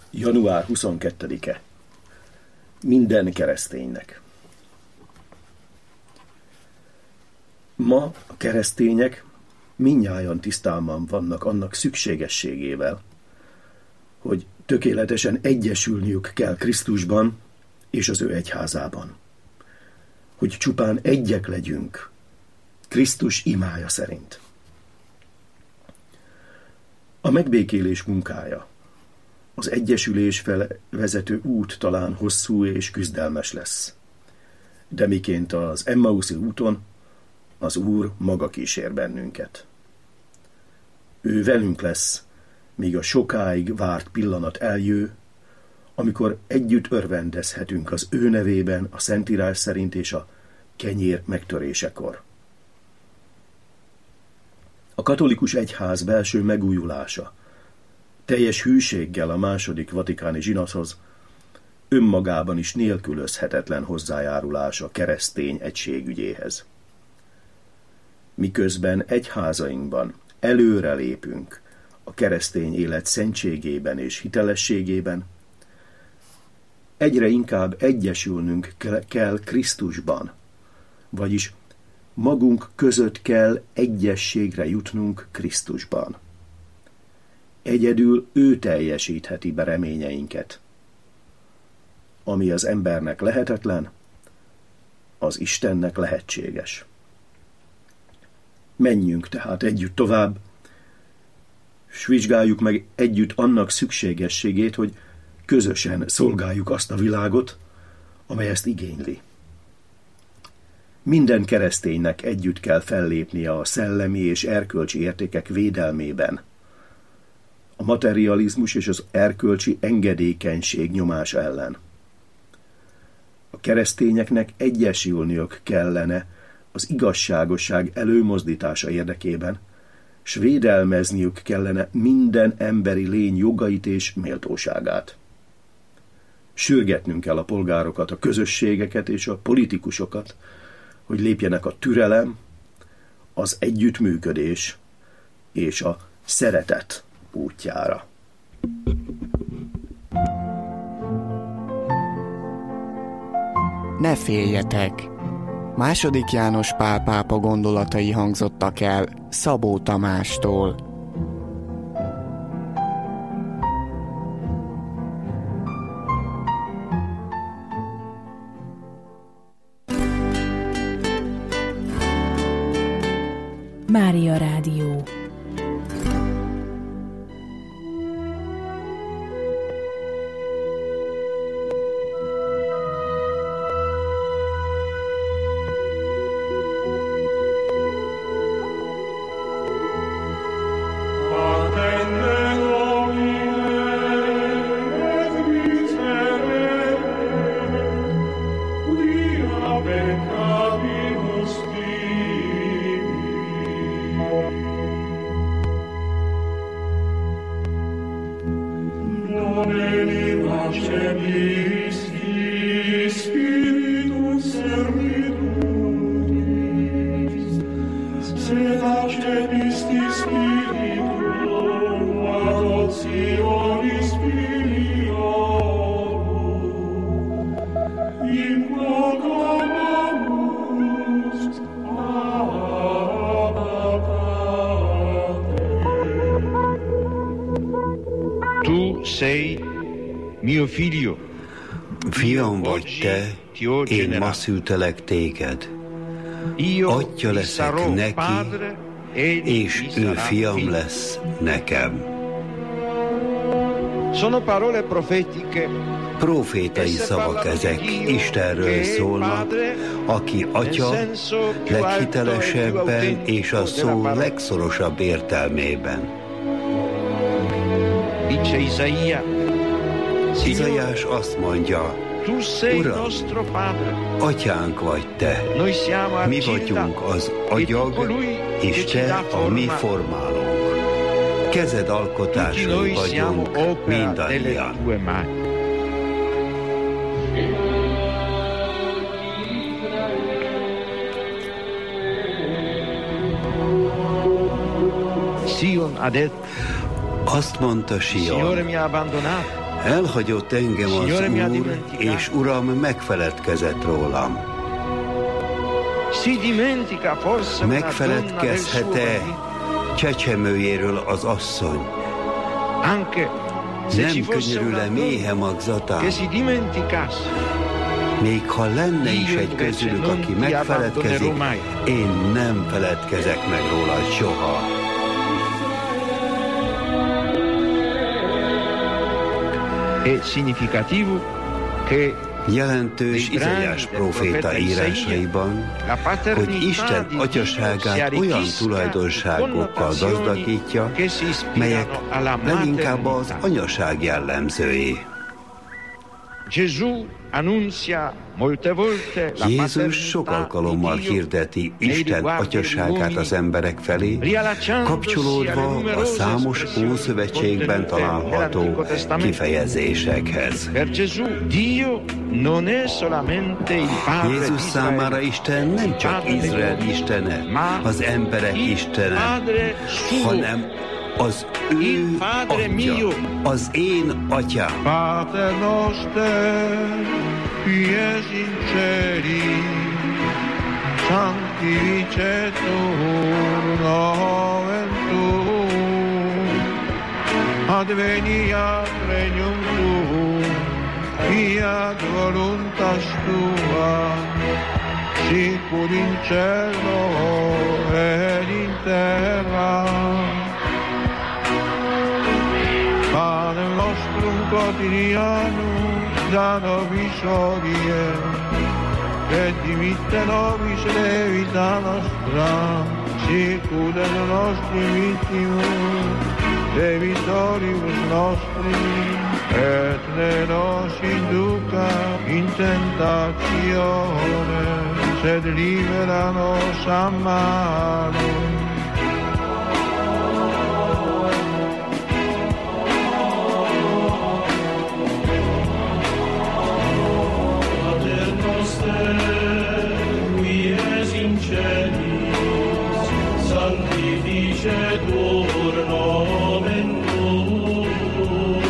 Január 22-e. Minden kereszténynek. Ma a keresztények mindnyájan tisztában vannak annak szükségességével, hogy tökéletesen egyesülniük kell Krisztusban és az ő egyházában. Hogy csupán egyek legyünk Krisztus imája szerint. A megbékélés munkája, az egyesülés fel vezető út talán hosszú és küzdelmes lesz. De miként az Emmauszi úton, az Úr maga kísér bennünket. Ő velünk lesz, míg a sokáig várt pillanat eljő, amikor együtt örvendezhetünk az ő nevében a Szentírás szerint és a kenyér megtörésekor. A katolikus egyház belső megújulása, teljes hűséggel a második vatikáni zsinathoz, önmagában is nélkülözhetetlen hozzájárulás a keresztény egységügyéhez. Miközben egyházainkban előre lépünk a keresztény élet szentségében és hitelességében, egyre inkább egyesülnünk kell Krisztusban, vagyis magunk között kell egyességre jutnunk Krisztusban. Egyedül ő teljesítheti be reményeinket. Ami az embernek lehetetlen, az Istennek lehetséges. Menjünk tehát együtt tovább, s vizsgáljuk meg együtt annak szükségességét, hogy közösen szolgáljuk azt a világot, amely ezt igényli. Minden kereszténynek együtt kell fellépnie a szellemi és erkölcsi értékek védelmében, a materializmus és az erkölcsi engedékenység nyomása ellen. A keresztényeknek egyesülniük kellene az igazságosság előmozdítása érdekében, s védelmezniük kellene minden emberi lény jogait és méltóságát. Sürgetnünk kell a polgárokat, a közösségeket és a politikusokat, hogy lépjenek a türelem, az együttműködés és a szeretet útjára. Ne féljetek! II. János Pál pápa gondolatai hangzottak el Szabó Tamástól. Mária Rádió. Fiam vagy te, én ma szültelek téged. Atya leszek neki, és ő fiam lesz nekem. Profétai szavak ezek, Istenről szólnak, aki Atya leghitelesebben és a szó legszorosabb értelmében. Izaiás azt mondja, Uram, Atyánk vagy te, mi vagyunk az agyag, és te a mi formálónk. Kezed alkotásai vagyunk mindannyian. Azt mondta Sion, Elhagyott engem az Úr, és Uram megfeledkezett rólam. Megfeledkezhet-e csecsemőjéről az asszony? Nem könyörül-e méhe magzatán? Még ha lenne is egy közülük, aki megfeledkezik, én nem feledkezek meg róla soha. Jelentős Izaiás próféta írásaiban, hogy Isten atyaságát olyan tulajdonságokkal gazdagítja, melyek leginkább az anyaság jellemzői. Jézus sok alkalommal hirdeti Isten atyaságát az emberek felé, kapcsolódva a számos Ószövetségben található kifejezésekhez. Jézus számára Isten nem csak Izrael istene, az emberek istene, hanem az ő atya, az én atyám. Pater noster, qui es in celi, sanctificetur nomen tuum, adveniat regnum tuum, fiat voluntas tua, sicut in cielo et in terra. Panem nostrum quotidianum da nobis hodie, et dimitte nobis debita nostra, sicut et nostri vittimus debitoribus nostri, et ne nos induca in tentatione, sed libera nos a malo. Sanctificetur nomen tuum,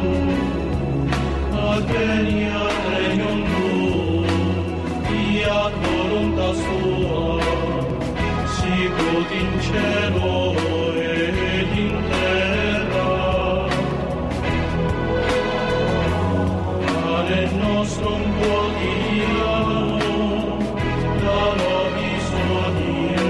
adveniat regnum tuum, fiat voluntas tua, sicut in cielo et in terra. Panem nostrum quotidianum da nobis hodie,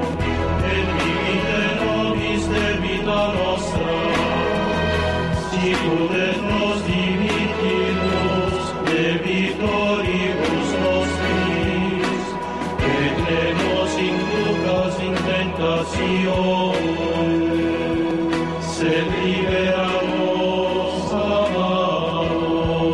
sicut et nos dimittimus debitoribus nostris, et ne nos inducas in tentatione, sed libera nos a malo.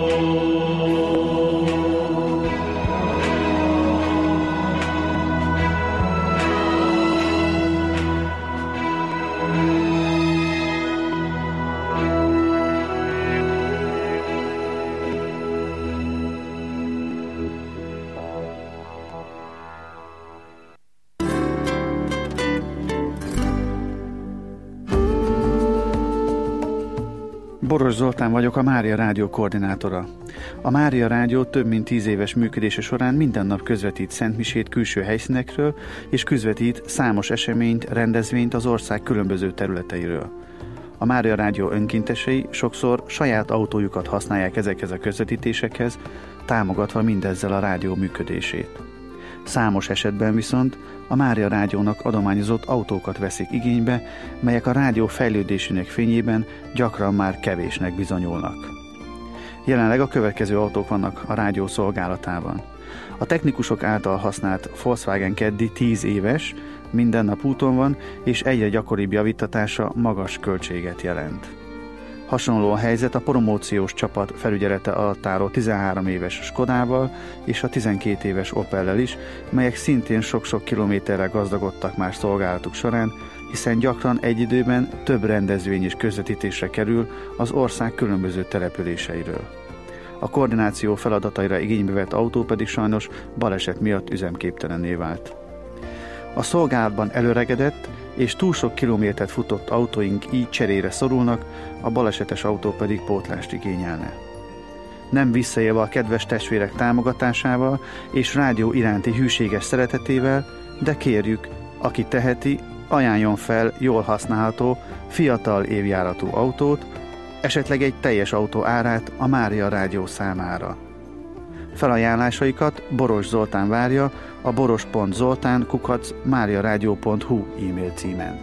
Boros Zoltán vagyok, a Mária Rádió koordinátora. A Mária Rádió több mint 10 éves működése során minden nap közvetít szentmisét külső helyszínekről, és közvetít számos eseményt, rendezvényt az ország különböző területeiről. A Mária Rádió önkéntesei sokszor saját autójukat használják ezekhez a közvetítésekhez, támogatva mindezzel a rádió működését. Számos esetben viszont a Mária Rádiónak adományozott autókat veszik igénybe, melyek a rádió fejlődésének fényében gyakran már kevésnek bizonyulnak. Jelenleg a következő autók vannak a rádió szolgálatában. A technikusok által használt Volkswagen Caddy 10 éves, minden nap úton van, és egyre gyakoribb javítatása magas költséget jelent. Hasonló a helyzet a promóciós csapat felügyelete alatt álló 13 éves Skodával és a 12 éves Opellel is, melyek szintén sok-sok kilométerrel gazdagodtak más szolgálatuk során, hiszen gyakran egy időben több rendezvény és közvetítésre kerül az ország különböző településeiről. A koordináció feladataira igénybe vett autó pedig sajnos baleset miatt üzemképtelenné vált. A szolgálatban előregedett és túl sok kilométert futott autóink így cserére szorulnak, a balesetes autó pedig pótlást igényelne. Nem visszaélve a kedves testvérek támogatásával és rádió iránti hűséges szeretetével, de kérjük, aki teheti, ajánljon fel jól használható, fiatal évjáratú autót, esetleg egy teljes autó árát a Mária Rádió számára. Felajánlásaikat Boros Zoltán várja a boros.zoltán@mariaradio.hu e-mail címen.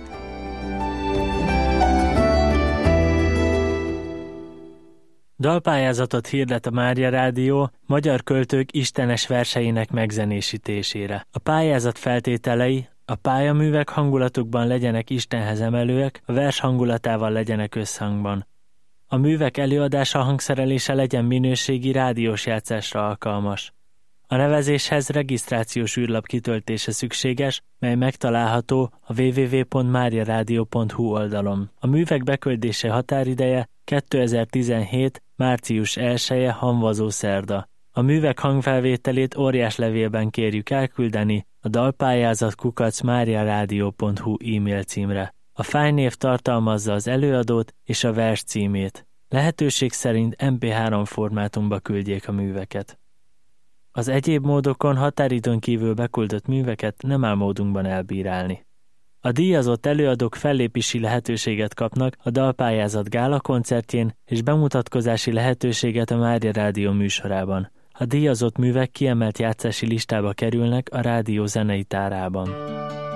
Dalpályázatot hirdet a Mária Rádió magyar költők istenes verseinek megzenésítésére. A pályázat feltételei: a pályaművek hangulatukban legyenek Istenhez emelőek, a vers hangulatával legyenek összhangban. A művek előadása, hangszerelése legyen minőségi rádiós játszásra alkalmas. A nevezéshez regisztrációs űrlap kitöltése szükséges, mely megtalálható a www.mariaradio.hu oldalon. A művek beküldése határideje 2017. március 1-e hamvazó szerda. A művek hangfelvételét óriáslevélben kérjük elküldeni a dalpályázat@mariaradio.hu e-mail címre. A fájlnév tartalmazza az előadót és a vers címét. Lehetőség szerint MP3 formátumba küldjék a műveket. Az egyéb módokon határidőn kívül beküldött műveket nem áll módunkban elbírálni. A díjazott előadók fellépési lehetőséget kapnak a Dalpályázat gála koncertjén és bemutatkozási lehetőséget a Mária Rádió műsorában. A díjazott művek kiemelt játszási listába kerülnek a rádió zenei tárában.